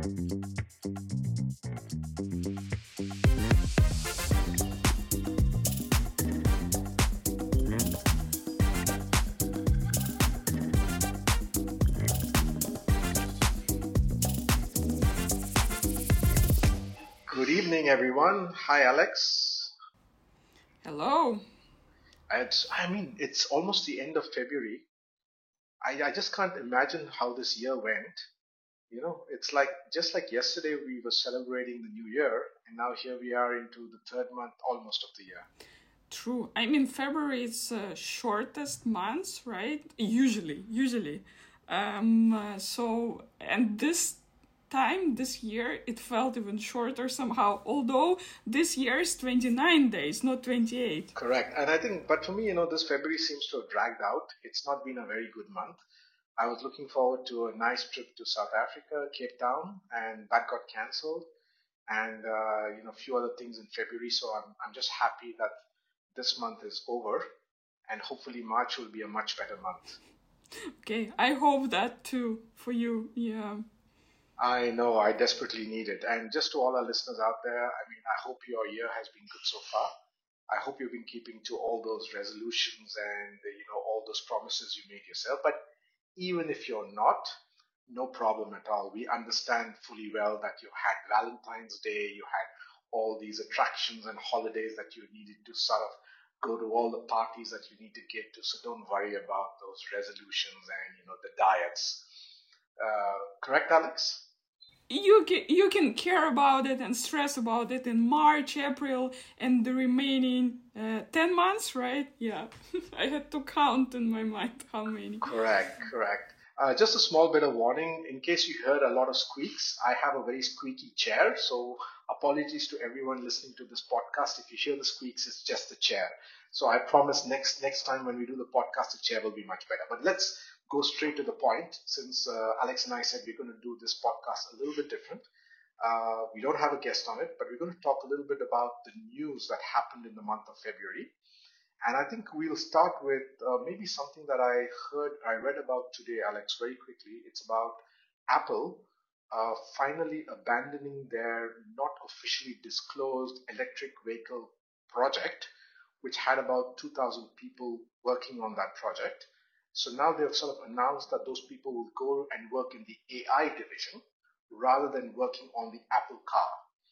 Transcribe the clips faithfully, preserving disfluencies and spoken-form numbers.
Good evening, everyone. Hi, Alex. Hello. It's, I mean, it's almost the end of February. I, I just can't imagine how this year went. You know, it's like just like yesterday we were celebrating the new year, and now here we are into the third month almost of the year. True. I mean, February is uh, shortest month, right? Usually, usually. Um, uh, so, and this time, this year, it felt even shorter somehow. Although this year is twenty-nine days, not twenty-eight. Correct. And I think, but for me, you know, this February seems to have dragged out. It's not been a very good month. I was looking forward to a nice trip to South Africa, Cape Town, and that got cancelled. And uh, you know, a few other things in February. So I'm I'm just happy that this month is over, and hopefully March will be a much better month. Okay, I hope that too for you. Yeah. I know I desperately need it. And just to all our listeners out there, I mean, I hope your year has been good so far. I hope you've been keeping to all those resolutions and you know all those promises you made yourself. But even if you're not, no problem at all. We understand fully well that you had Valentine's Day, you had all these attractions and holidays that you needed to sort of go to all the parties that you need to get to. So don't worry about those resolutions and you know the diets. Uh, correct, Alex? you can you can care about it and stress about it in March, April, and the remaining uh, ten months, right? Yeah, I had to count in my mind how many. Correct, correct. Uh, just a small bit of warning in case you heard a lot of squeaks. I have a very squeaky chair, so apologies to everyone listening to this podcast. If you hear the squeaks, it's just the chair. So I promise next next time when we do the podcast, the chair will be much better. But let's go straight to the point. Since uh, Alex and I said we're going to do this podcast a little bit different, uh, we don't have a guest on it, but we're going to talk a little bit about the news that happened in the month of February. And I think we'll start with uh, maybe something that I heard, I read about today, Alex, very quickly. It's about Apple uh, finally abandoning their not officially disclosed electric vehicle project, which had about two thousand people working on that project. So now they've sort of announced that those people will go and work in the A I division rather than working on the Apple car.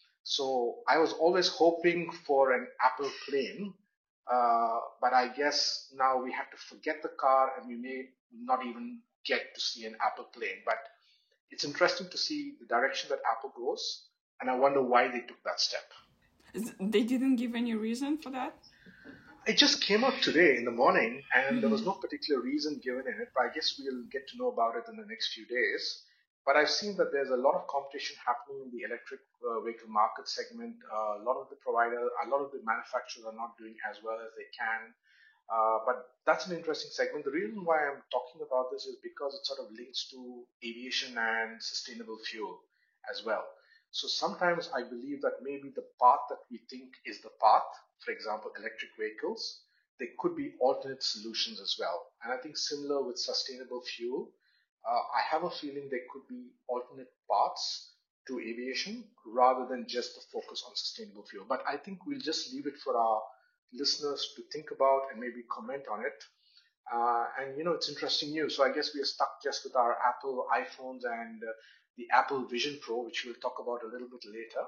So I was always hoping for an Apple plane, uh, but I guess now we have to forget the car and we may not even get to see an Apple plane. But it's interesting to see the direction that Apple goes, and I wonder why they took that step. They didn't give any reason for that. It just came out today in the morning, and there was no particular reason given in it, but I guess we'll get to know about it in the next few days. But I've seen that there's a lot of competition happening in the electric uh, vehicle market segment. Uh, a lot of the provider, a lot of the manufacturers are not doing as well as they can. Uh, but that's an interesting segment. The reason why I'm talking about this is because it sort of links to aviation and sustainable fuel as well. So sometimes I believe that maybe the path that we think is the path, for example, electric vehicles, there could be alternate solutions as well. And I think similar with sustainable fuel, uh, I have a feeling there could be alternate paths to aviation rather than just the focus on sustainable fuel. But I think we'll just leave it for our listeners to think about and maybe comment on it. Uh, and you know, it's interesting news. So I guess we are stuck just with our Apple iPhones and uh, the Apple Vision Pro, which we'll talk about a little bit later.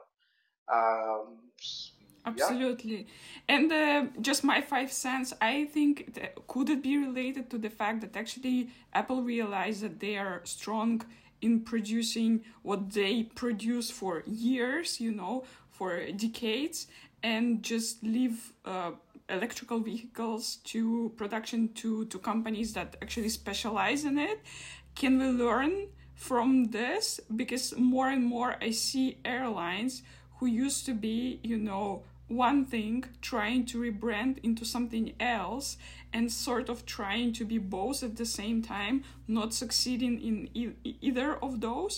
Um, yeah, Absolutely. And uh, just my five cents, I think, that, could it be related to the fact that actually Apple realized that they are strong in producing what they produce for years, you know, for decades, and just leave uh, electrical vehicles to production to, to companies that actually specialize in it? Can we learn from this? Because more and more I see airlines who used to be, you know, one thing, trying to rebrand into something else and sort of trying to be both at the same time, not succeeding in e- either of those.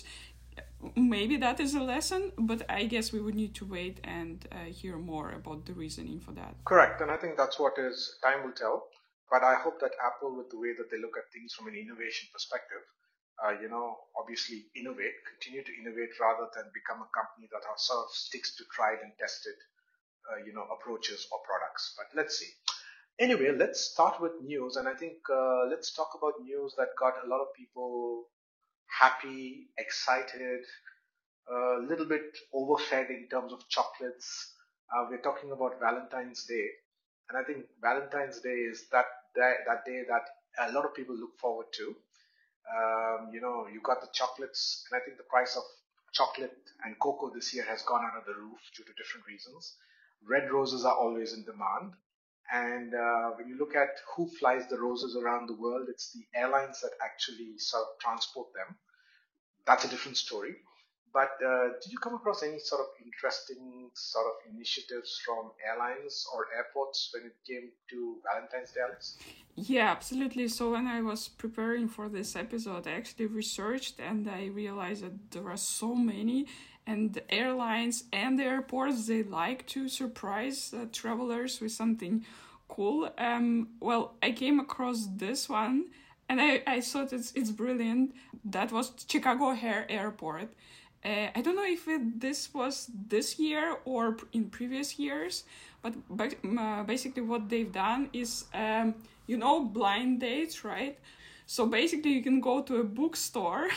Maybe that is a lesson, but I guess we would need to wait and uh, hear more about the reasoning for that. correct. And I think that's what is time will tell. But I hope that Apple, with the way that they look at things from an innovation perspective, uh, you know, obviously innovate, continue to innovate rather than become a company that are sort of sticks to tried and tested, uh, you know, approaches or products. But let's see. Anyway, let's start with news, and I think uh, let's talk about news that got a lot of people happy, excited, a little bit overfed in terms of chocolates. Uh, we're talking about Valentine's Day, and I think Valentine's Day is that day, that day that a lot of people look forward to. Um, you know, you got the chocolates, and I think the price of chocolate and cocoa this year has gone out of the roof due to different reasons. Red roses are always in demand. And uh, when you look at who flies the roses around the world, it's the airlines that actually sort of transport them. That's a different story. But uh, did you come across any sort of interesting sort of initiatives from airlines or airports when it came to Valentine's Day, Alex? Yeah, absolutely. So when I was preparing for this episode, I actually researched and I realized that there are so many, and the airlines and the airports, they like to surprise uh, travelers with something cool. Um, well, I came across this one and I, I thought it's, it's brilliant. That was Chicago O'Hare Airport. Uh, I don't know if it, this was this year or in previous years, but, but uh, basically what they've done is, um, you know, blind dates, right? So basically you can go to a bookstore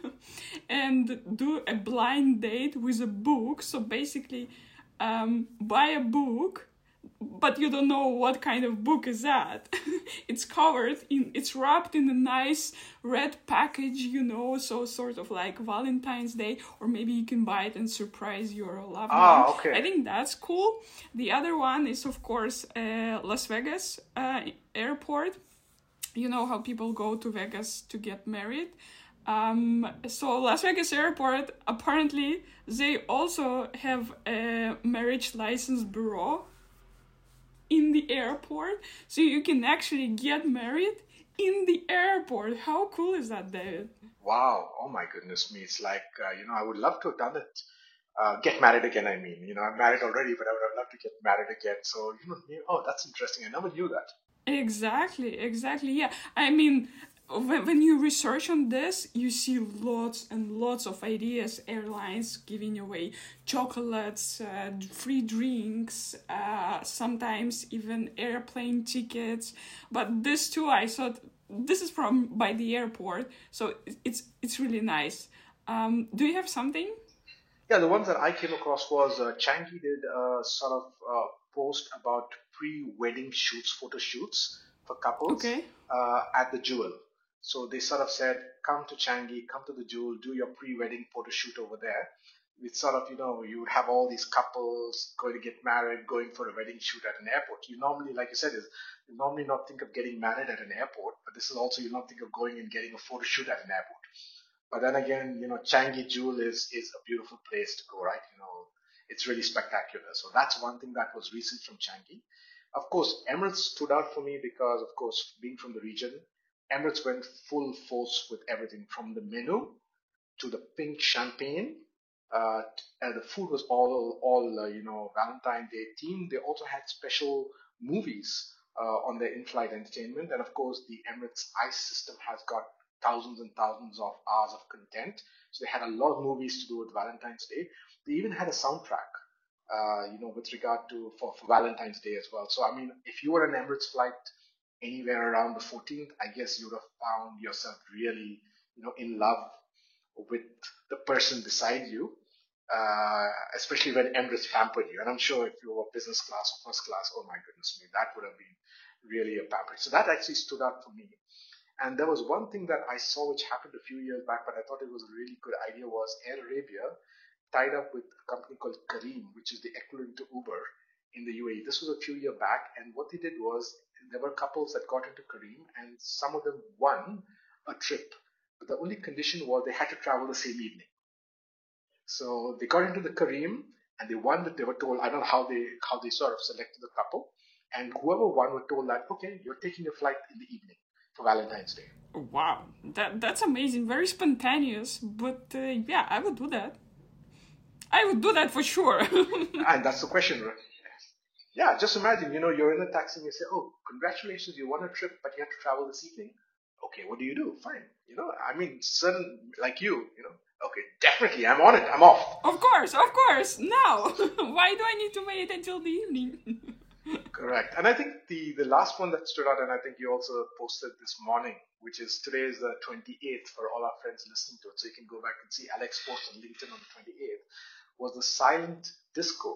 and do a blind date with a book. So basically um, buy a book, but you don't know what kind of book is that. It's covered in, it's wrapped in a nice red package, you know, so sort of like Valentine's Day, or maybe you can buy it and surprise your loved Ah, one. okay. I think that's cool. The other one is, of course, uh, Las Vegas uh, airport. You know how people go to Vegas to get married. Um, so Las Vegas airport, apparently, they also have a marriage license bureau in the airport, so you can actually get married in the airport. How cool is that, David? Wow. Oh my goodness me. It's like, uh, you know, I would love to have done it. Uh, get married again, I mean. You know, I'm married already, but I would have loved to get married again. So, you know, you- oh, that's interesting. I never knew that. Exactly, exactly. Yeah, I mean, when, when you research on this, you see lots and lots of ideas. Airlines giving away chocolates, uh, free drinks, uh, sometimes even airplane tickets. But this too, I thought this is from by the airport, so it's it's really nice. Um, do you have something? Yeah, the ones that I came across was uh, Changi did a sort of uh, post about pre-wedding shoots, photo shoots for couples Okay. uh, at the Jewel. So they sort of said, come to Changi, come to the Jewel, do your pre-wedding photo shoot over there. It's sort of, you know, you would have all these couples going to get married, going for a wedding shoot at an airport. You normally, like you said, is you normally not think of getting married at an airport, but this is also you not think of going and getting a photo shoot at an airport. But then again, you know, Changi Jewel is is a beautiful place to go, right? You know, it's really spectacular. So that's one thing that was recent from Changi. Of course, Emirates stood out for me because, of course, being from the region, Emirates went full force with everything from the menu to the pink champagne. Uh, and the food was all all uh, you know Valentine Day themed. They also had special movies uh, on their in-flight entertainment, and of course the Emirates Ice system has got thousands and thousands of hours of content. So they had a lot of movies to do with Valentine's Day. They even had a soundtrack, uh, you know, with regard to for, for Valentine's Day as well. So I mean, if you were an Emirates flight anywhere around the fourteenth, I guess you would have found yourself really, you know, in love with the person beside you, uh, especially when Emirates pampered you. And I'm sure if you were business class or first class, oh my goodness me, that would have been really a pamper. So that actually stood out for me. And there was one thing that I saw which happened a few years back, but I thought it was a really good idea was Air Arabia tied up with a company called Careem, which is the equivalent to Uber in the U A E. This was a few years back, and what they did was there were couples that got into Careem, and some of them won a trip. But the only condition was they had to travel the same evening. So they got into the Careem, and they won that they were told. I don't know how they how they sort of selected the couple, and whoever won were told that okay, you're taking a flight in the evening for Valentine's Day. Wow, that that's amazing. Very spontaneous, but uh, yeah, I would do that. I would do that for sure. And that's the question, right? Yeah, just imagine, you know, you're in a taxi and you say, oh, congratulations, you won a trip, but you have to travel this evening. Okay, what do you do? Fine. You know, I mean, certain, like you, you know, okay, definitely, I'm on it, I'm off. Of course, of course. Now, why do I need to wait until the evening? Correct. And I think the, the last one that stood out, and I think you also posted this morning, which is today is the twenty-eighth for all our friends listening to it. So you can go back and see Alex post on LinkedIn on the twenty-eighth, was the silent disco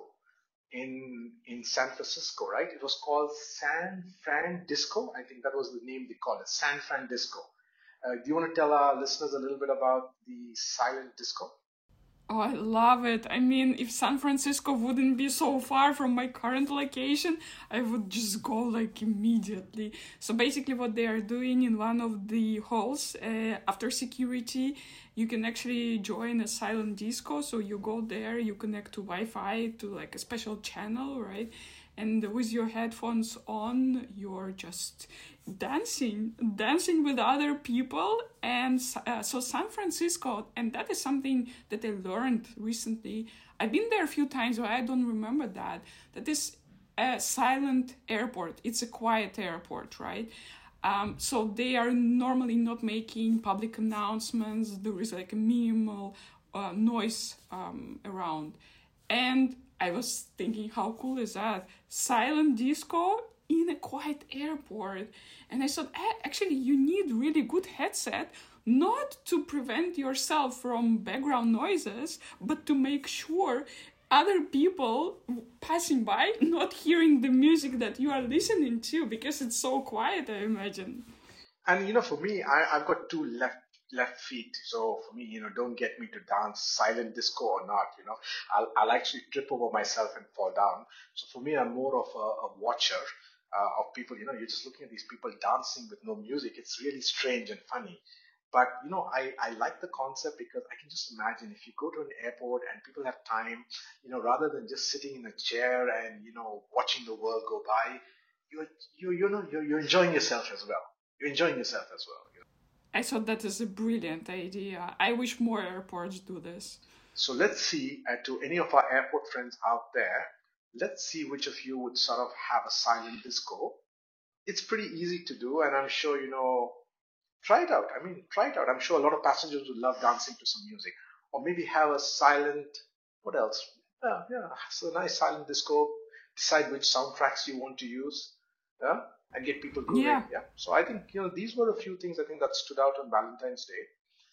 in in San Francisco, right? It was called San Fran Disco. I think that was the name they called it, San Fran Disco. Uh, do you want to tell our listeners a little bit about the silent disco? Oh, I love it. I mean, if San Francisco wouldn't be so far from my current location, I would just go like immediately. So basically, what they are doing in one of the halls, uh, after security, you can actually join a silent disco. So you go there, you connect to Wi-Fi to like a special channel, right? And with your headphones on, you're just dancing, dancing with other people. And uh, so San Francisco, and that is something that I learned recently. I've been there a few times, but I don't remember that. That is a silent airport. It's a quiet airport, right? Um, so they are normally not making public announcements. There is like a minimal uh, noise um, around. And I was thinking, how cool is that? Silent disco in a quiet airport. And I thought, eh, actually, you need really good headset, not to prevent yourself from background noises, but to make sure other people passing by not hearing the music that you are listening to, because it's so quiet, I imagine. And, you know, for me, I, I've got two left left feet. So for me, you know, don't get me to dance silent disco or not, you know, I'll, I'll actually trip over myself and fall down. So for me, I'm more of a, a watcher uh, of people, you know, you're just looking at these people dancing with no music. It's really strange and funny. But, you know, I, I like the concept because I can just imagine if you go to an airport and people have time, you know, rather than just sitting in a chair and, you know, watching the world go by, you're, you, you know, you're, you're enjoying yourself as well. You're enjoying yourself as well. You know? I thought that is a brilliant idea. I wish more airports do this. So let's see, uh, to any of our airport friends out there, let's see which of you would sort of have a silent disco. It's pretty easy to do, and I'm sure, you know, try it out. I mean, try it out. I'm sure a lot of passengers would love dancing to some music. Or maybe have a silent, what else? Yeah, yeah, so a nice silent disco. Decide which soundtracks you want to use. Yeah, and get people grooving. Yeah. Yeah. So I think, you know, these were a few things I think that stood out on Valentine's Day.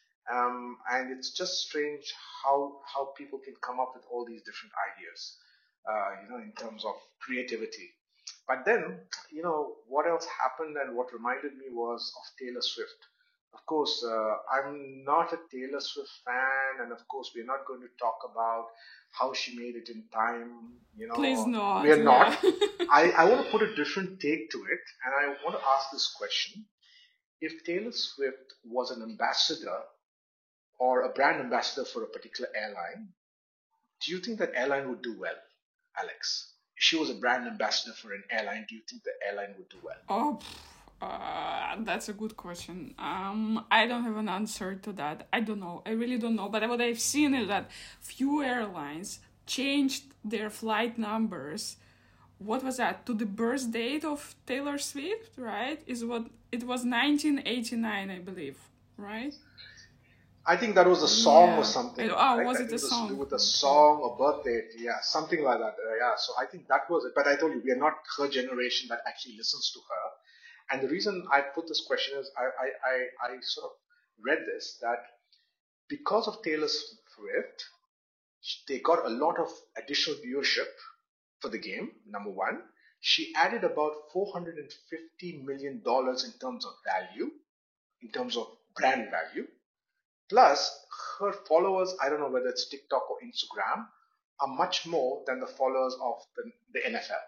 Um, and it's just strange how how people can come up with all these different ideas, uh, you know, in terms of creativity. But then, you know, what else happened and what reminded me was of Taylor Swift. Of course, uh, I'm not a Taylor Swift fan, and of course, we're not going to talk about how she made it in time. You know, Please not. we're not. Yeah. I, I want to put a different take to it, and I want to ask this question: if Taylor Swift was an ambassador or a brand ambassador for a particular airline, do you think that airline would do well, Alex? If she was a brand ambassador for an airline, do you think the airline would do well? Oh, uh, that's a good question. Um, I don't have an answer to that. I don't know. I really don't know. But what I've seen is that few airlines changed their flight numbers. What was that? To the birth date of Taylor Swift, right? Is what it was nineteen eighty-nine, I believe, right? I think that was a song Yeah. or something. Oh, right? was I it think a it was to do song? with a song or birthday. Yeah, something like that. Uh, yeah, so I think that was it. But I told you, we are not her generation that actually listens to her. And the reason I put this question is I, I, I, I sort of read this that because of Taylor Swift, they got a lot of additional viewership for the game, number one. She added about four hundred fifty million dollars in terms of value, in terms of brand value. Plus, her followers, I don't know whether it's TikTok or Instagram, are much more than the followers of the, the N F L.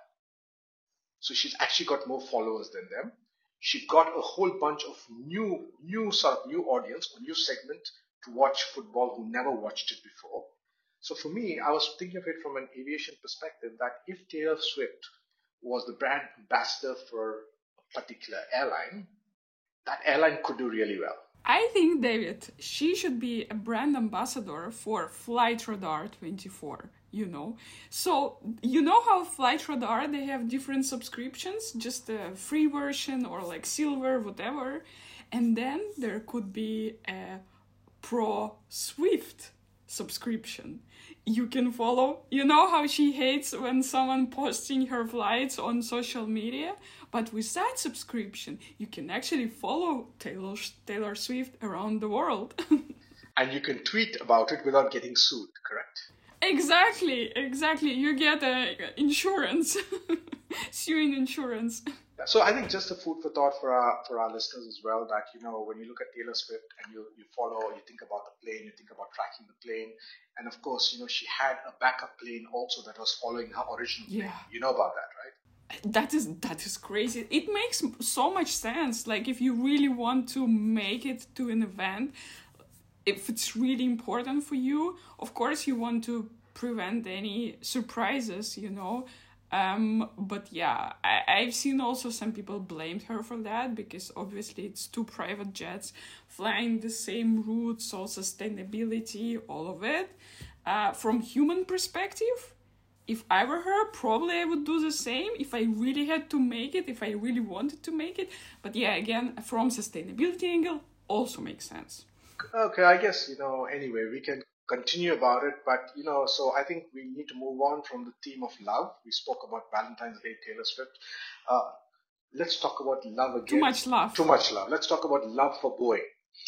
So she's actually got more followers than them. She got a whole bunch of new, new sort of new audience or new segment to watch football who never watched it before. So for me, I was thinking of it from an aviation perspective that if Taylor Swift was the brand ambassador for a particular airline, that airline could do really well. I think, David, she should be a brand ambassador for Flight Radar twenty-four, you know. So, you know how Flight Radar, they have different subscriptions, just a free version or like silver, whatever. And then there could be a Pro Swift subscription. You can follow, you know how she hates when someone posting her flights on social media? But with that subscription, you can actually follow Taylor, Taylor Swift around the world. And you can tweet about it without getting sued, correct? Exactly, exactly. You get uh, insurance, suing insurance. So I think just a food for thought for our for our listeners as well, that you know when you look at Taylor Swift and you you follow, you think about the plane, you think about tracking the plane, and of course you know she had a backup plane also that was following her original plane. Yeah. You know about that, right? That is that is crazy. It makes so much sense. Like if you really want to make it to an event, if it's really important for you, of course you want to prevent any surprises, you know. Um, but yeah, I, I've seen also some people blamed her for that because obviously it's two private jets flying the same route, so sustainability, all of it. Uh, from human perspective, if I were her, probably I would do the same if I really had to make it, if I really wanted to make it. But yeah, again, from sustainability angle, also makes sense. Okay, I guess you know anyway we can continue about it, but you know so I think we need to move on from the theme of love. We spoke about Valentine's Day, Taylor Swift. Uh, let's talk about love again. Too much love. Too much love. Let's talk about love for Boeing.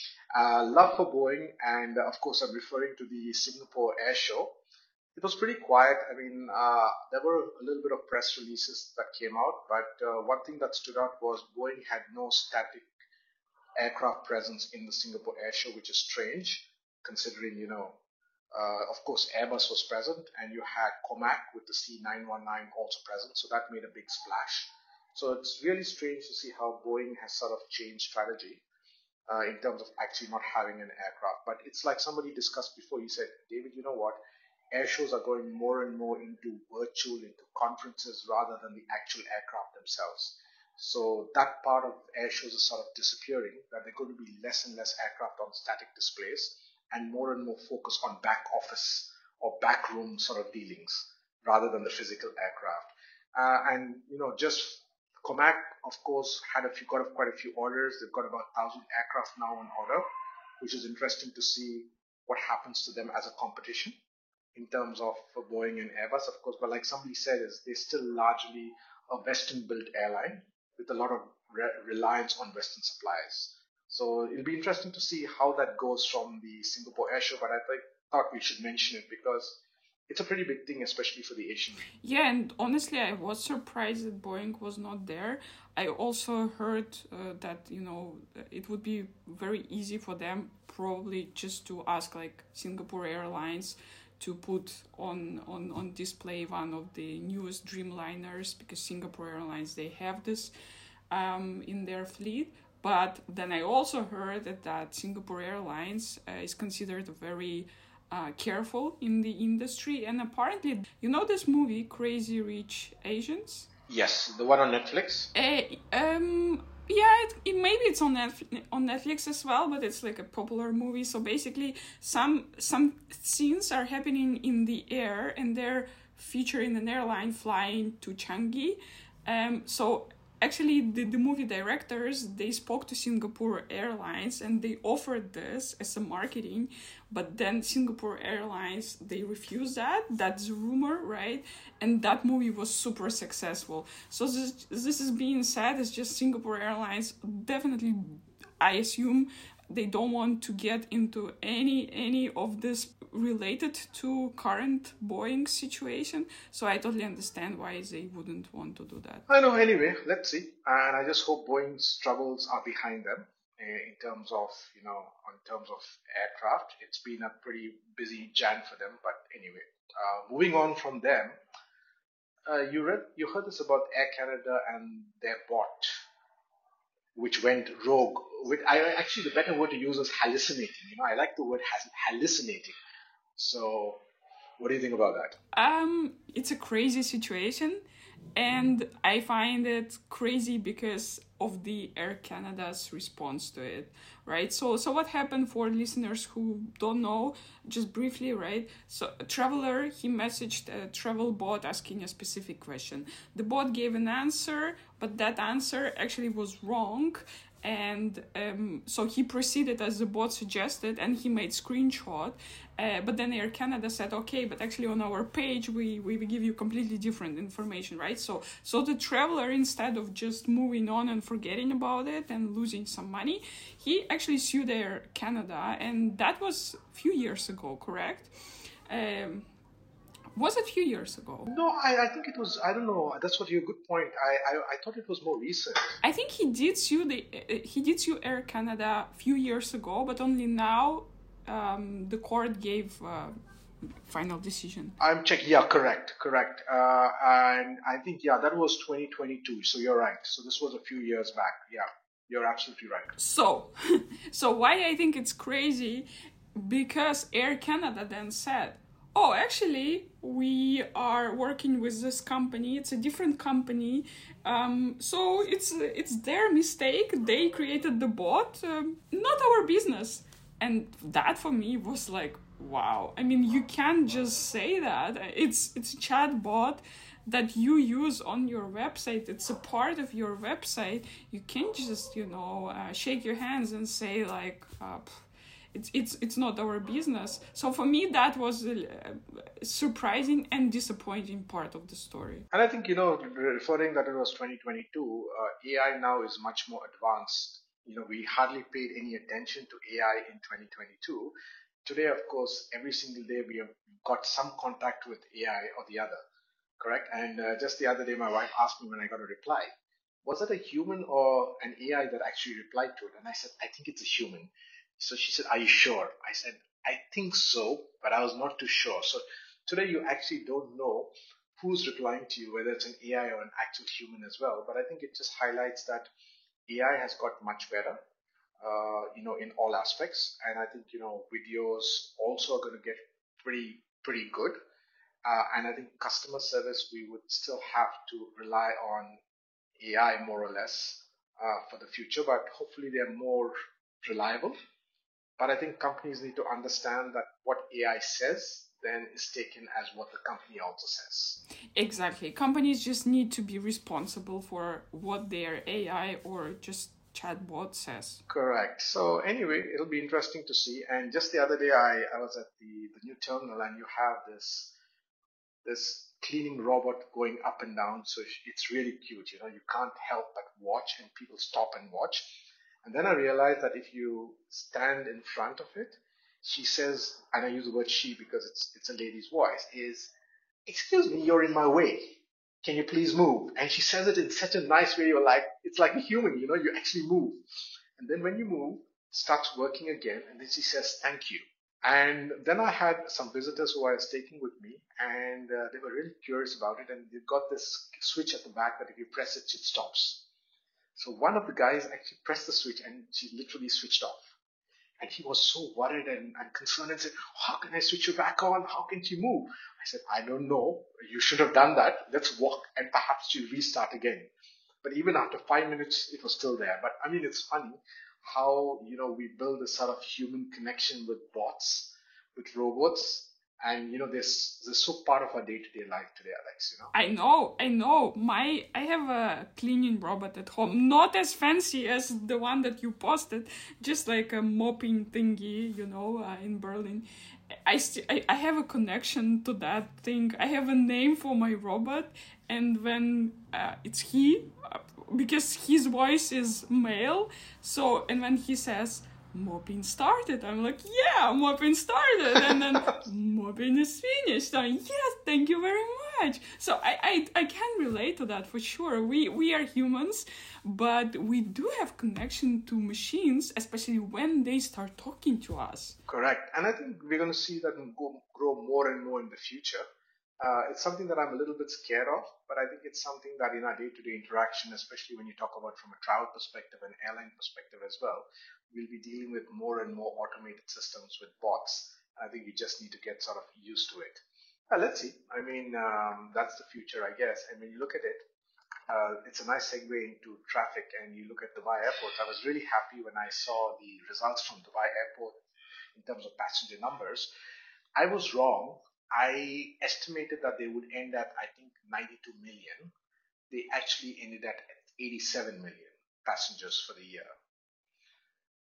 Uh, love for Boeing, and uh, of course I'm referring to the Singapore Air Show. It was pretty quiet. I mean, uh, there were a little bit of press releases that came out, but uh, one thing that stood out was Boeing had no static aircraft presence in the Singapore Air Show, which is strange considering, you know, uh, of course, Airbus was present and you had Comac with the C nine one nine also present. So that made a big splash. So it's really strange to see how Boeing has sort of changed strategy uh, in terms of actually not having an aircraft. But it's like somebody discussed before. He said, David, you know what? Air shows are going more and more into virtual, into conferences rather than the actual aircraft themselves. So that part of air shows is sort of disappearing, that there are going to be less and less aircraft on static displays and more and more focus on back office or backroom sort of dealings rather than the physical aircraft. Uh, and, you know, just Comac, of course, had a few, got quite a few orders. They've got about one thousand aircraft now on order, which is interesting to see what happens to them as a competition in terms of Boeing and Airbus, of course. But like somebody said, is they're still largely a Western-built airline with a lot of re- reliance on Western suppliers. So it'll be interesting to see how that goes from the Singapore Air Show, but I think, thought we should mention it because it's a pretty big thing, especially for the Asian. Yeah, and honestly, I was surprised that Boeing was not there. I also heard uh, that, you know, it would be very easy for them probably just to ask like Singapore Airlines to put on, on, on display one of the newest Dreamliners, because Singapore Airlines, they have this um, in their fleet. But then I also heard that, that Singapore Airlines uh, is considered very uh, careful in the industry. And apparently, you know this movie, Crazy Rich Asians? Yes, the one on Netflix? Uh, um, yeah, it, it, maybe it's on Netflix, on Netflix as well, but it's like a popular movie. So basically, some some scenes are happening in the air, and they're featuring an airline flying to Changi. Um, so actually, the, the movie directors, they spoke to Singapore Airlines, and they offered this as a marketing, but then Singapore Airlines, they refused that. That's a rumor, right? And that movie was super successful. So this, this is being said, it's just Singapore Airlines definitely, I assume, they don't want to get into any any of this related to current Boeing situation. So I totally understand why they wouldn't want to do that. I know, anyway, let's see. And I just hope Boeing's troubles are behind them in terms of, you know, in terms of aircraft. It's been a pretty busy Jan for them. But anyway, uh, moving on from them, uh, you read, you heard this about Air Canada and their bot, which went rogue. With, I actually, the better word to use is hallucinating. You know, I like the word hallucinating. So, what do you think about that? Um, it's a crazy situation, and I find it crazy because of the Air Canada's response to it, right? So, so what happened for listeners who don't know, just briefly, right? So, a traveler, he messaged a travel bot asking a specific question. The bot gave an answer, but that answer actually was wrong. And um, so he proceeded as the bot suggested, and he made screenshot. Uh, but then Air Canada said, okay, but actually on our page we, we give you completely different information, right? So so the traveler, instead of just moving on and forgetting about it and losing some money, he actually sued Air Canada, and that was a few years ago, correct? Um, was it a few years ago? No, I, I think it was, I don't know, that's what your good point. I, I I thought it was more recent. I think he did sue the uh, he did sue Air Canada a few years ago, but only now um, the court gave uh, final decision. I'm checking. Yeah, correct, correct. Uh, and I think, yeah, that was twenty twenty-two. So you're right. So this was a few years back. Yeah, you're absolutely right. So, so why I think it's crazy, because Air Canada then said, oh, actually, we are working with this company. It's a different company. Um, so it's it's their mistake. They created the bot, um, not our business. And that for me was like, wow. I mean, you can't just say that. It's it's a chat bot that you use on your website. It's a part of your website. You can't just, you know, uh, shake your hands and say like, uh, it's it's it's not our business. So for me, that was a surprising and disappointing part of the story. And I think, you know, referring that it was twenty twenty-two, uh, A I now is much more advanced. You know, we hardly paid any attention to A I in twenty twenty-two. Today, of course, every single day we have got some contact with A I or the other, correct? And uh, just the other day, my wife asked me when I got a reply, was it a human or an A I that actually replied to it? And I said, I think it's a human. So she said, are you sure? I said, I think so, but I was not too sure. So today you actually don't know who's replying to you, whether it's an A I or an actual human as well. But I think it just highlights that A I has got much better, uh, you know, in all aspects. And I think, you know, videos also are going to get pretty, pretty good. Uh, and I think customer service, we would still have to rely on A I more or less uh, for the future, but hopefully they're more reliable. But I think companies need to understand that what A I says then is taken as what the company also says. Exactly. Companies just need to be responsible for what their A I or just chatbot says. Correct. So anyway, it'll be interesting to see. And just the other day, I, I was at the, the new terminal, and you have this this cleaning robot going up and down. So it's really cute. You know, you can't help but watch, and people stop and watch. And then I realized that if you stand in front of it, she says, and I use the word she because it's it's a lady's voice, is, excuse me, you're in my way. Can you please move? And she says it in such a nice way. You're like, it's like a human, you know, you actually move. And then when you move, it starts working again. And then she says, thank you. And then I had some visitors who I was taking with me, and uh, they were really curious about it. And they've got this switch at the back that if you press it, it stops. So one of the guys actually pressed the switch, and she literally switched off. And he was so worried and, and concerned and said, how can I switch you back on? How can you move? I said, I don't know. You should have done that. Let's walk and perhaps she'll restart again. But even after five minutes, it was still there. But I mean, it's funny how, you know, we build this sort of human connection with bots, with robots. And, you know, this, this is so part of our day-to-day life today, Alex, you know? I know, I know. My, I have a cleaning robot at home. Not as fancy as the one that you posted. Just like a mopping thingy, you know, uh, in Berlin. I, st- I, I have a connection to that thing. I have a name for my robot. And when uh, it's he, uh, because his voice is male. So, and when he says, mopping started, I'm like, yeah, mopping started, and then mopping is finished. I'm, yes, thank you very much. So I, I I can relate to that for sure. We we are humans, but we do have connection to machines, especially when they start talking to us. Correct. And I think we're going to see that go, grow more and more in the future. Uh, it's something that I'm a little bit scared of, but I think it's something that in our day-to-day interaction, especially when you talk about from a travel perspective and airline perspective as well, we'll be dealing with more and more automated systems with bots. I think we just need to get sort of used to it. Uh, let's see. I mean, um, that's the future, I guess. And when you look at it, uh, it's a nice segue into traffic. And you look at Dubai Airport. I was really happy when I saw the results from Dubai Airport in terms of passenger numbers. I was wrong. I estimated that they would end at, I think, ninety-two million. They actually ended at eighty-seven million passengers for the year.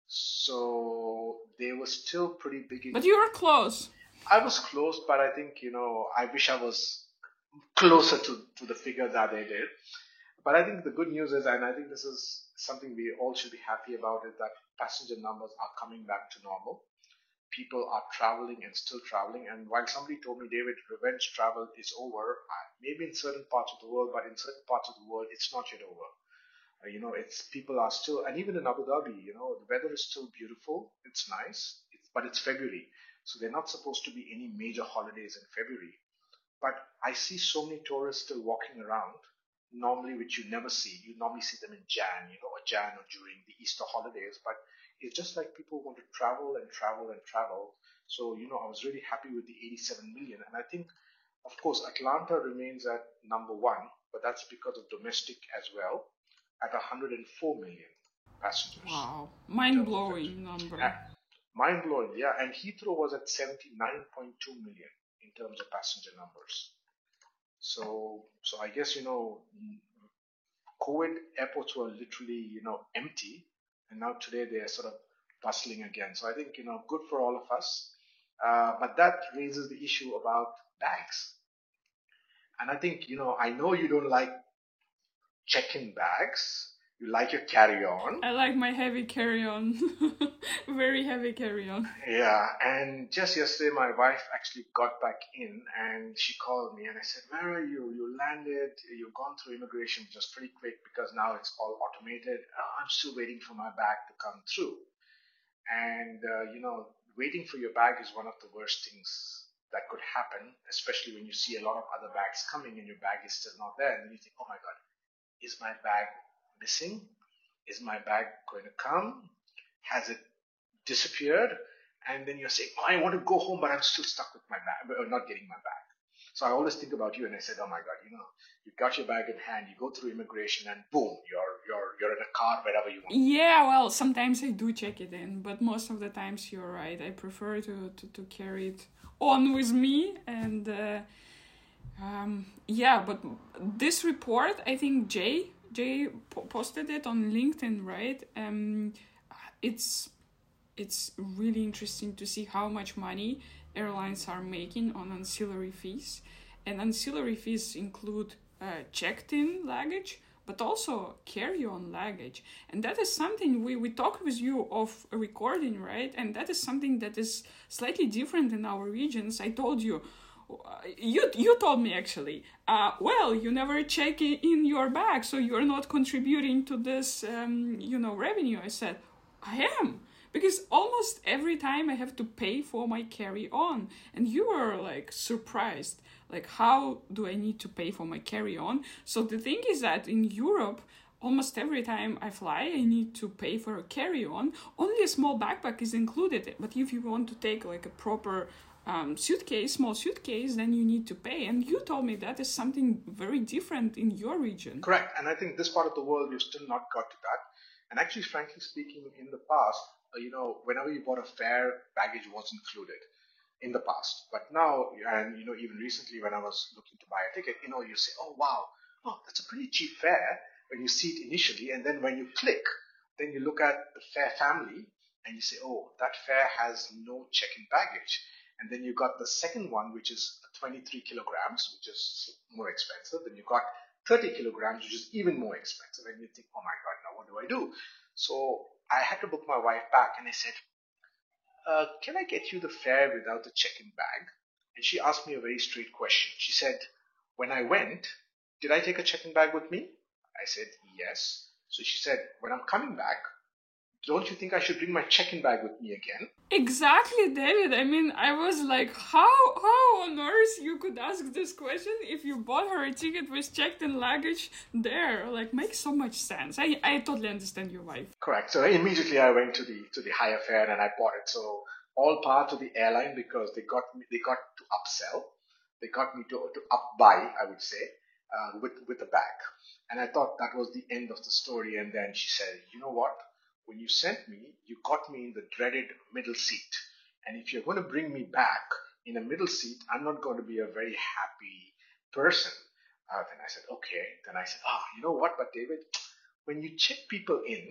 So they were still pretty big in. But you were close. I was close, but I think, you know, I wish I was closer to, to the figure that they did. But I think the good news is, and I think this is something we all should be happy about, is that passenger numbers are coming back to normal. People are traveling and still traveling. And while somebody told me, David, revenge travel is over, maybe in certain parts of the world, but in certain parts of the world, it's not yet over. Uh, you know, it's people are still, and even in Abu Dhabi, you know, the weather is still beautiful. It's nice, it's, but it's February, so they're not supposed to be any major holidays in February. But I see so many tourists still walking around, normally which you never see. You normally see them in Jan, you know, or Jan or during the Easter holidays. But it's just like people want to travel and travel and travel. So, you know, I was really happy with the eighty-seven million. And I think, of course, Atlanta remains at number one, but that's because of domestic as well, at one hundred four million passengers. Wow, mind blowing number. Uh, mind blowing, yeah. And Heathrow was at seventy-nine point two million in terms of passenger numbers. So, so I guess, you know, COVID airports were literally, you know, empty, and now today they are sort of bustling again. So I think, you know, good for all of us. Uh, but that raises the issue about bags. And I think, you know, I know you don't like check-in bags. You like your carry-on. I like my heavy carry-on. Very heavy carry-on. Yeah, and just yesterday my wife actually got back in and she called me and I said, where are you? You landed, you've gone through immigration just pretty quick because now it's all automated. "Oh, I'm still waiting for my bag to come through." And, uh, you know, waiting for your bag is one of the worst things that could happen, especially when you see a lot of other bags coming and your bag is still not there. And then you think, oh my God, is my bag missing? Is my bag going to come? Has it disappeared? And then you're saying, oh, I want to go home, but I'm still stuck with my bag, or not getting my bag. So I always think about you, and I said, oh my God, you know, you got your bag in hand, you go through immigration, and boom, you're you're you're in a car wherever you want. Yeah, well, sometimes I do check it in, but most of the times you're right. I prefer to to, to carry it on with me, and uh, um, yeah. But this report, I think Jay Jay po- posted it on LinkedIn, right? Um, it's it's really interesting to see how much money airlines are making on ancillary fees. And ancillary fees include uh, checked-in luggage, but also carry-on luggage. And that is something we, we talked with you off a recording, right? And that is something that is slightly different in our regions. I told you, you you told me actually, uh, well, you never check in your bag, so you're not contributing to this, um, you know, revenue. I said, I am. Because almost every time I have to pay for my carry-on. And you were like surprised. Like, how do I need to pay for my carry-on? So the thing is that in Europe, almost every time I fly, I need to pay for a carry-on. Only a small backpack is included. But if you want to take like a proper um, suitcase, small suitcase, then you need to pay. And you told me that is something very different in your region. Correct. And I think this part of the world, we've still not got to that. And actually, frankly speaking, in the past, uh, you know, whenever you bought a fare, baggage was included in the past. But now, and you know, even recently when I was looking to buy a ticket, you know, you say, oh wow, oh, that's a pretty cheap fare when you see it initially. And then when you click, then you look at the fare family and you say, oh, that fare has no check-in baggage. And then you got the second one, which is twenty-three kilograms, which is more expensive. Then you got thirty kilograms, which is even more expensive. And you think, oh my God, now what do I do? So I had to book my wife back and I said, uh, can I get you the fare without the check-in bag? And she asked me a very straight question. She said, when I went, did I take a check-in bag with me? I said, yes. So she said, when I'm coming back, don't you think I should bring my check-in bag with me again? Exactly, David. I mean, I was like, how how on earth you could ask this question if you bought her a ticket with checked-in luggage there? Like, makes so much sense. I, I totally understand your wife. Correct. So immediately I went to the to the higher fare and I bought it. So all part of the airline because they got me, they got to upsell, they got me to to up buy, I would say, uh, with with the bag. And I thought that was the end of the story. And then she said, you know what? When you sent me, you got me in the dreaded middle seat. And if you're going to bring me back in a middle seat, I'm not going to be a very happy person. Uh, then I said, okay. Then I said, ah, oh, you know what? But David, when you check people in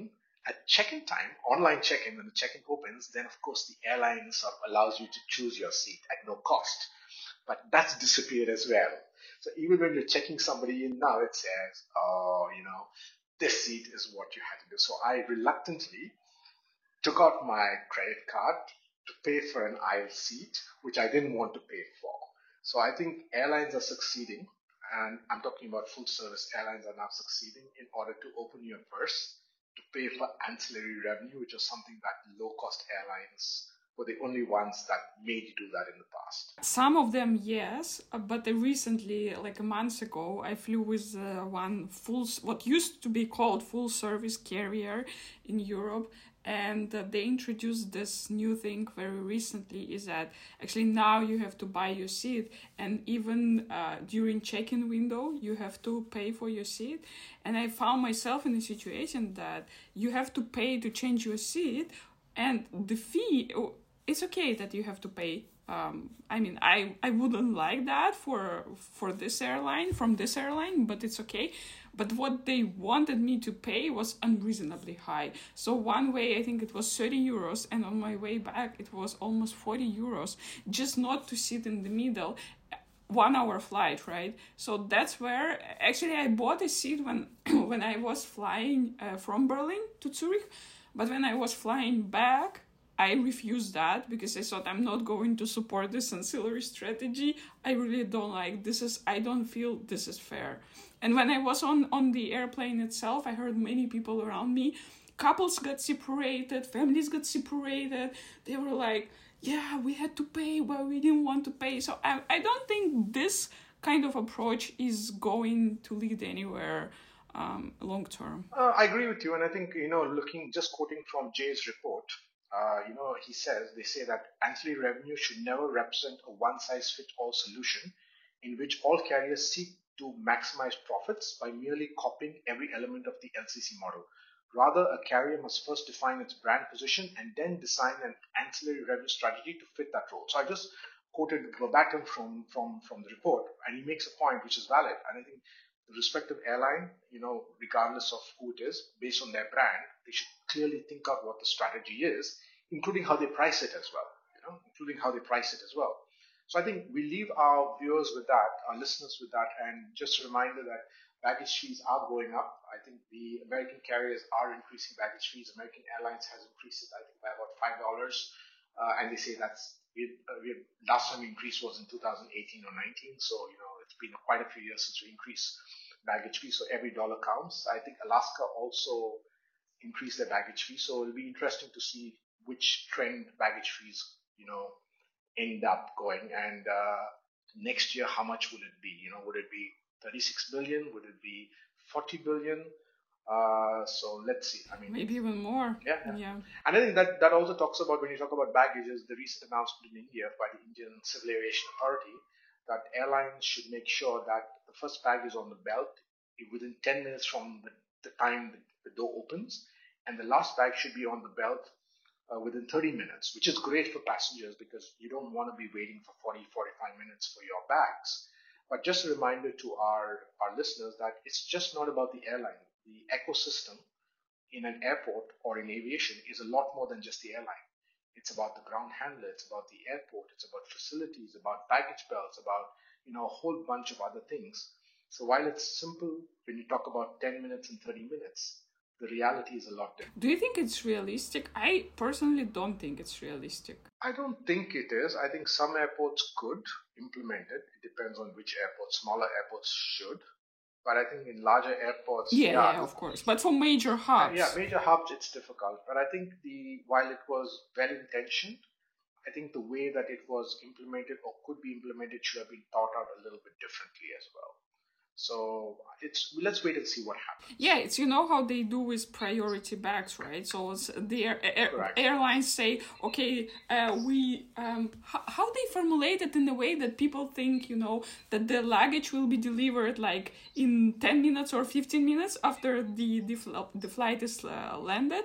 at check-in time, online check-in, when the check-in opens, then of course the airline sort of allows you to choose your seat at no cost. But that's disappeared as well. So even when you're checking somebody in now, it says, oh, you know, this seat is what you had to do. So I reluctantly took out my credit card to pay for an aisle seat, which I didn't want to pay for. So I think airlines are succeeding, and I'm talking about full service airlines are now succeeding in order to open your purse to pay for ancillary revenue, which was something that low cost airlines were the only ones that made you do that in the past. Some of them, yes, uh, but recently, like a month ago, I flew with uh, one full, what used to be called full service carrier in Europe, and uh, they introduced this new thing very recently, is that actually now you have to buy your seat, and even uh, during check-in window, you have to pay for your seat. And I found myself in a situation that you have to pay to change your seat, and the fee, it's okay that you have to pay. Um, I mean, I, I wouldn't like that for for this airline, from this airline, but it's okay. But what they wanted me to pay was unreasonably high. So one way, I think it was thirty euros, and on my way back, it was almost forty euros, just not to sit in the middle. One hour flight, right? So that's where, actually, I bought a seat when, when I was flying uh, from Berlin to Zurich. But when I was flying back, I refused that because I thought I'm not going to support this ancillary strategy. I really don't like this. Is I don't feel this is fair. And when I was on, on the airplane itself, I heard many people around me. Couples got separated, families got separated. They were like, yeah, we had to pay, but we didn't want to pay. So I, I don't think this kind of approach is going to lead anywhere um, long term. Uh, I agree with you. And I think, you know, looking, just quoting from Jay's report, Uh, you know, he says, they say that ancillary revenue should never represent a one-size-fits-all solution in which all carriers seek to maximize profits by merely copying every element of the L C C model. Rather, a carrier must first define its brand position and then design an ancillary revenue strategy to fit that role. So I just quoted verbatim from, from, from the report, and he makes a point which is valid. And I think the respective airline, you know, regardless of who it is, based on their brand, they should clearly think out what the strategy is, including how they price it as well, you know, including how they price it as well. So I think we leave our viewers with that, our listeners with that, and just a reminder that baggage fees are going up. I think the American carriers are increasing baggage fees. American Airlines has increased it, I think, by about five dollars, uh, and they say that's we, uh, we last time we increased was in two thousand eighteen or nineteen. So you know it's been quite a few years since we increased baggage fees. So every dollar counts. I think Alaska also increase their baggage fee. So it'll be interesting to see which trend baggage fees, you know, end up going. And uh, next year, how much would it be? You know, would it be thirty-six billion? Would it be forty billion? Uh, so let's see. I mean, maybe even more. Yeah, yeah. yeah. And I think that, that also talks about, when you talk about baggage, is the recent announcement in India by the Indian Civil Aviation Authority that airlines should make sure that the first bag is on the belt within ten minutes from the, the time the, the door opens, and the last bag should be on the belt uh, within thirty minutes, which is great for passengers because you don't want to be waiting for forty, forty-five minutes for your bags. But just a reminder to our, our listeners that it's just not about the airline. The ecosystem in an airport or in aviation is a lot more than just the airline. It's about the ground handler, it's about the airport, it's about facilities, about baggage belts, about, you know, a whole bunch of other things. So while it's simple, when you talk about ten minutes and thirty minutes, the reality is a lot different. Do you think it's realistic? I personally don't think it's realistic. I don't think it is. I think some airports could implement it. It depends on which airport. Smaller airports should. But I think in larger airports, yeah, yeah, yeah, of course. But for major hubs, yeah, major hubs, it's difficult. But I think the while it was well intentioned, I think the way that it was implemented or could be implemented should have been thought out a little bit differently as well. So it's let's wait and see what happens. Yeah, it's, you know how they do with priority bags, right? So it's the air, air, airlines say, okay, uh, we um, h- how they formulate it in a way that people think, you know, that the luggage will be delivered like in ten minutes or fifteen minutes after the the, fl- the flight is uh, landed.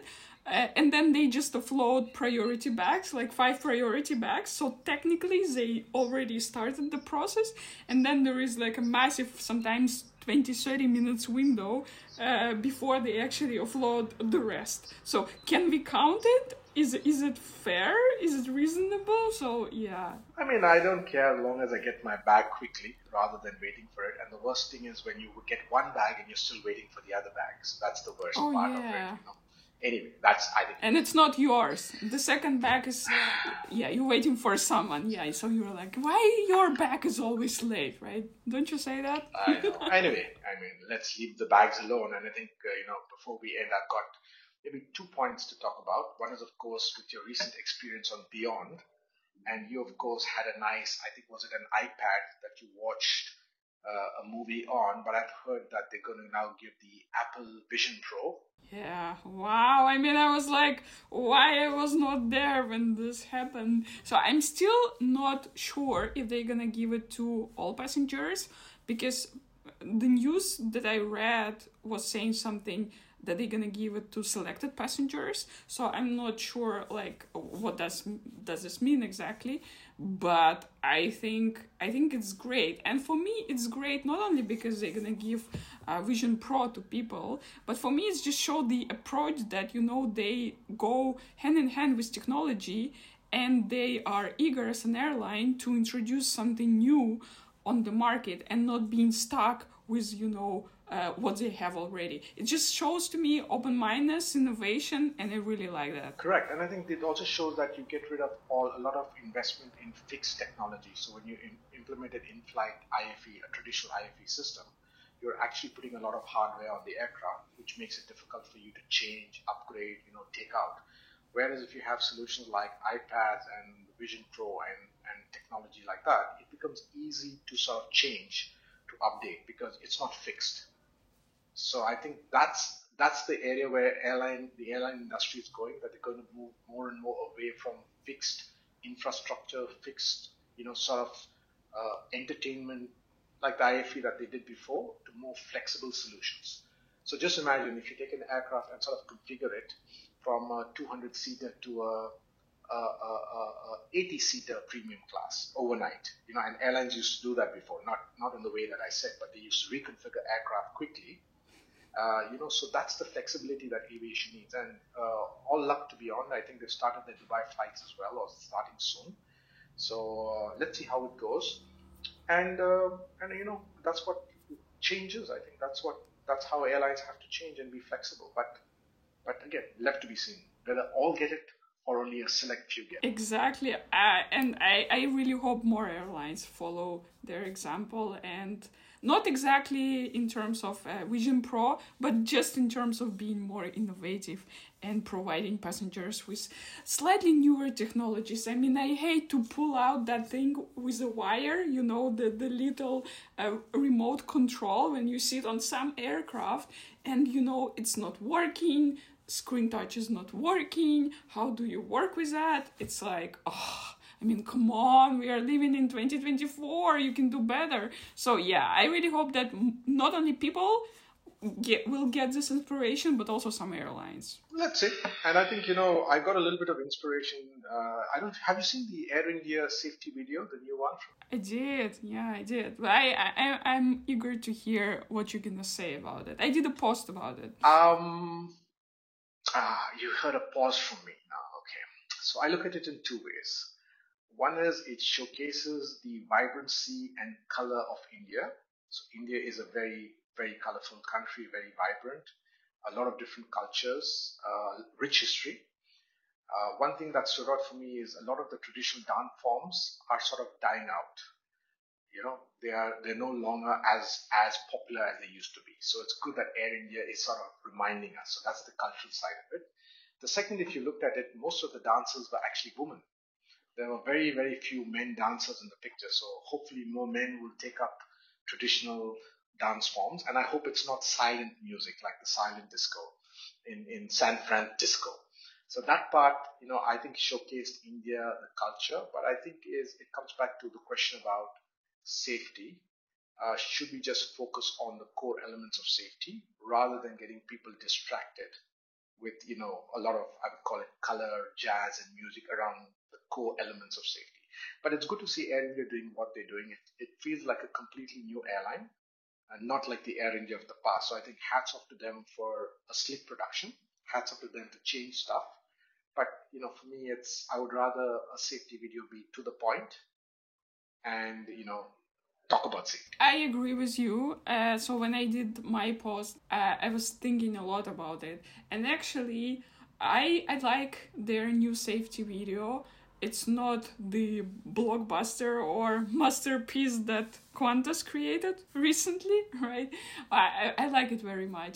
Uh, and then they just offload priority bags, like five priority bags. So technically, they already started the process. And then there is like a massive, sometimes twenty, thirty minutes window uh, before they actually offload the rest. So can we count it? Is, is it fair? Is it reasonable? So, yeah. I mean, I don't care as long as I get my bag quickly rather than waiting for it. And the worst thing is when you get one bag and you're still waiting for the other bags. That's the worst Oh, part yeah. of it, you know. Anyway, that's, I think. And it's not yours. The second bag is, yeah, you're waiting for someone. Yeah, so you're like, why your bag is always late, right? Don't you say that? I know. Anyway, I mean, let's leave the bags alone. And I think, uh, you know, before we end, I've got maybe two points to talk about. One is, of course, with your recent experience on Beyond. And you, of course, had a nice, I think, was it an iPad that you watched uh, a movie on? But I've heard that they're going to now give the Apple Vision Pro. Yeah, wow. I mean, I was like, why I was not there when this happened. So I'm still not sure if they're gonna give it to all passengers, because the news that I read was saying something that they're gonna give it to selected passengers. So I'm not sure, like, what does does this mean exactly. But I think I think it's great, and for me it's great not only because they're gonna give uh, Vision Pro to people, but for me it's just show the approach that, you know, they go hand in hand with technology, and they are eager as an airline to introduce something new on the market and not being stuck with, you know, uh, what they have already. It just shows to me open-mindedness, innovation, and I really like that. Correct, and I think it also shows that you get rid of all a lot of investment in fixed technology. So when you in, implemented in-flight I F E, a traditional I F E system, you're actually putting a lot of hardware on the aircraft, which makes it difficult for you to change, upgrade, you know, take out. Whereas if you have solutions like iPads and Vision Pro and, and technology like that, it becomes easy to sort of change, to update, because it's not fixed. So I think that's that's the area where airline the airline industry is going, that they're going to move more and more away from fixed infrastructure, fixed, you know, sort of uh, entertainment like the I F E that they did before, to more flexible solutions. So just imagine if you take an aircraft and sort of configure it from a two hundred seater to a, a, a, a eighty seater premium class overnight. You know, and airlines used to do that before, not not in the way that I said, but they used to reconfigure aircraft quickly. Uh, you know, so that's the flexibility that aviation needs. And uh, all luck to Beyond. I think they've started the Dubai flights as well, or starting soon. So uh, let's see how it goes. And uh, and you know, that's what changes. I think that's what that's how airlines have to change and be flexible. But but again, left to be seen whether all get it or only a select few get it. Exactly. Uh, and I, I really hope more airlines follow their example, and not exactly in terms of uh, Vision Pro, but just in terms of being more innovative and providing passengers with slightly newer technologies. I mean, I hate to pull out that thing with a wire, you know, the, the little uh, remote control when you sit on some aircraft and, you know, it's not working, screen touch is not working. How do you work with that? It's like, oh, I mean, come on, we are living in twenty twenty-four, you can do better. So yeah, I really hope that not only people get will get this inspiration, but also some airlines. Let's see. And I think, you know, I got a little bit of inspiration. Uh, I don't. Have you seen the Air India safety video, the new one? I did, yeah, I did. But I, I, I'm eager to hear what you're gonna say about it. I did a post about it. Um, ah, you heard a pause from me now. Okay. So I look at it in two ways. One is it showcases the vibrancy and color of India. So India is a very, very colorful country, very vibrant, a lot of different cultures, uh, rich history. Uh, one thing that stood out for me is a lot of the traditional dance forms are sort of dying out. You know, they are they're no longer as as popular as they used to be. So it's good that Air India is sort of reminding us. So that's the cultural side of it. The second, if you looked at it, most of the dancers were actually women. There were very, very few men dancers in the picture. So hopefully more men will take up traditional dance forms. And I hope it's not silent music like the silent disco in, in San Francisco. So that part, you know, I think showcased India, the culture. But I think is it comes back to the question about safety. Uh, should we just focus on the core elements of safety rather than getting people distracted with, you know, a lot of, I would call it color, jazz, and music around the core elements of safety. But it's good to see Air India doing what they're doing. It, it feels like a completely new airline and not like the Air India of the past. So I think hats off to them for a slick production. Hats off to them to change stuff. But you know, for me, it's I would rather a safety video be to the point and you know talk about safety. I agree with you. Uh, so when I did my post, uh, I was thinking a lot about it, and actually, I I like their new safety video. It's not the blockbuster or masterpiece that Qantas created recently, right? I, I like it very much.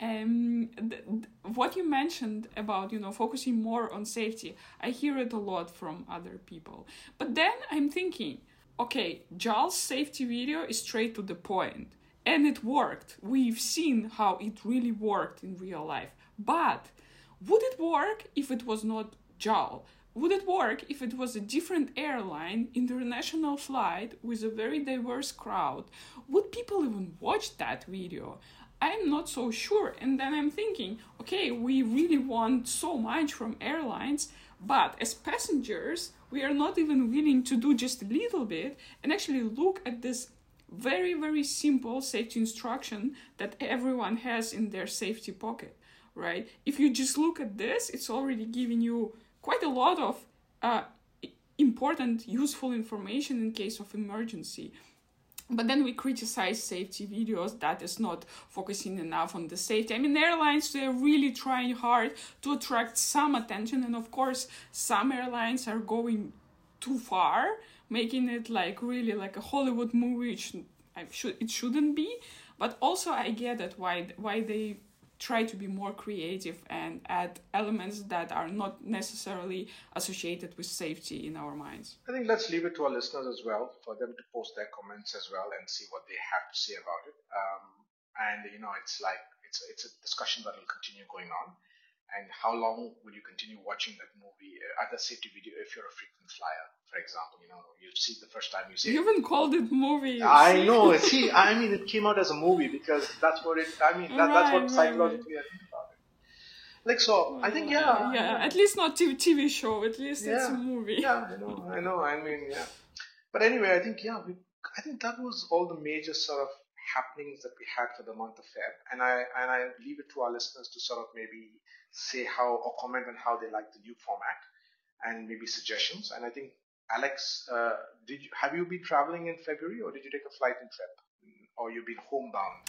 Um, th- th- what you mentioned about, you know, focusing more on safety, I hear it a lot from other people. But then I'm thinking, okay, J A L's safety video is straight to the point, and it worked. We've seen how it really worked in real life. But would it work if it was not J A L? Would it work if it was a different airline, international flight with a very diverse crowd? Would people even watch that video? I'm not so sure. And then I'm thinking, okay, we really want so much from airlines, but as passengers, we are not even willing to do just a little bit and actually look at this very, very simple safety instruction that everyone has in their safety pocket, right? If you just look at this, it's already giving you quite a lot of uh, important, useful information in case of emergency. But then we criticize safety videos that is not focusing enough on the safety. I mean, airlines, they're really trying hard to attract some attention. And of course, some airlines are going too far, making it like really like a Hollywood movie, which I should, it shouldn't be. But also I get it, why, why they try to be more creative and add elements that are not necessarily associated with safety in our minds. I think let's leave it to our listeners as well, for them to post their comments as well and see what they have to say about it. Um, and you know, it's like it's it's a discussion that will continue going on. And how long will you continue watching that movie, uh, other safety video, if you're a frequent flyer, for example? You know, you see the first time you see You it. even called it movie. I see? know. See, I mean, it came out as a movie because that's what it. I mean, that, that's Right, what right, psychologically I think about it. Like so, I think yeah, yeah. At least not T V show. At least yeah, it's a movie. Yeah, I know, I know. I mean, yeah. But anyway, I think yeah, we, I think that was all the major sort of happenings that we had for the month of Feb, and I and I leave it to our listeners to sort of maybe say how or comment on how they like the new format, and maybe suggestions. And I think Alex, uh, did you have you been traveling in February, or did you take a flight in Feb, or you've been homebound?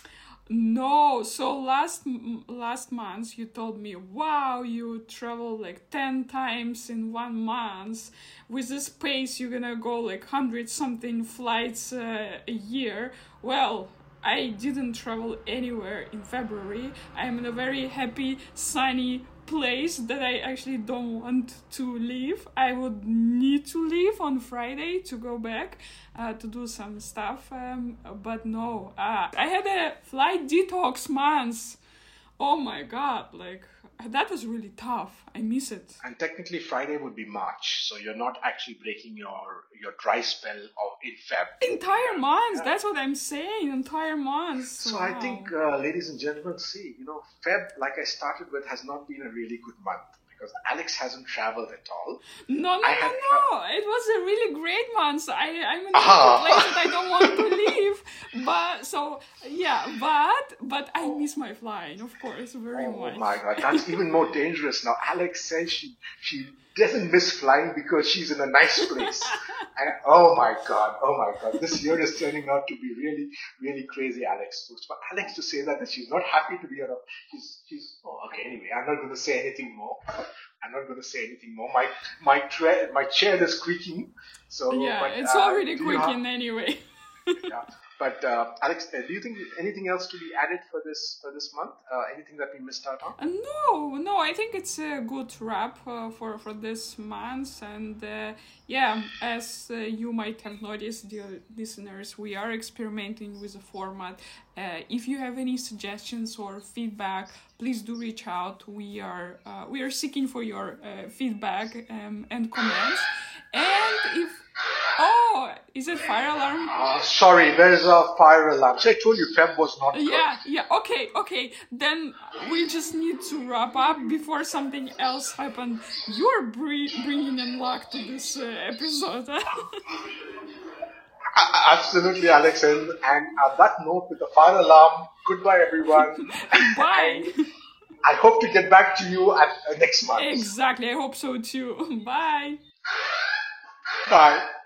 No, so last last month you told me, wow, you travel like ten times in one month. With this pace, you're gonna go like hundred something flights uh, a year. Well, I didn't travel anywhere in February. I'm in a very happy, sunny place that I actually don't want to leave. I would need to leave on Friday to go back uh, to do some stuff, um, but no. Uh, I had a flight detox month. Oh my god, like that was really tough. I miss it. And technically Friday would be March, so you're not actually breaking your your dry spell of in Feb. Entire months, yeah. That's what I'm saying, entire months. So wow. I think, uh, ladies and gentlemen, see, you know, Feb, like I started with, has not been a really good month. Because Alex hasn't traveled at all. No, no, I no, had no. Tra- it was a really great month. I, I'm in a ah. place that I don't want to leave. But so yeah, but but I miss my flying, of course, very oh much. Oh my god, that's even more dangerous now. Alex says she she doesn't miss flying because she's in a nice place. And, oh my god, oh my god, this year is turning out to be really, really crazy, Alex. For Alex to say that, that she's not happy to be here, she's, she's, oh, okay, anyway, I'm not going to say anything more. I'm not going to say anything more. My, my, tra- my chair is creaking. So, yeah, but, it's uh, already creaking have, anyway. yeah. But uh, Alex, uh, do you think anything else to be added for this for this month? Uh, anything that we missed out on? Uh, no, no. I think it's a good wrap uh, for for this month. And uh, yeah, as uh, you might have noticed, dear listeners, we are experimenting with the format. Uh, if you have any suggestions or feedback, please do reach out. We are uh, we are seeking for your uh, feedback um, and comments. And if oh. Is it fire alarm? Uh, sorry, there's a fire alarm. So I told you Feb was not good. Yeah, yeah, okay, okay. Then we just need to wrap up before something else happened. You're br- bringing in luck to this uh, episode. Absolutely, Alex. And, and on that note, with the fire alarm, goodbye, everyone. Bye. I hope to get back to you at uh, next month. Exactly, I hope so too. Bye. Bye.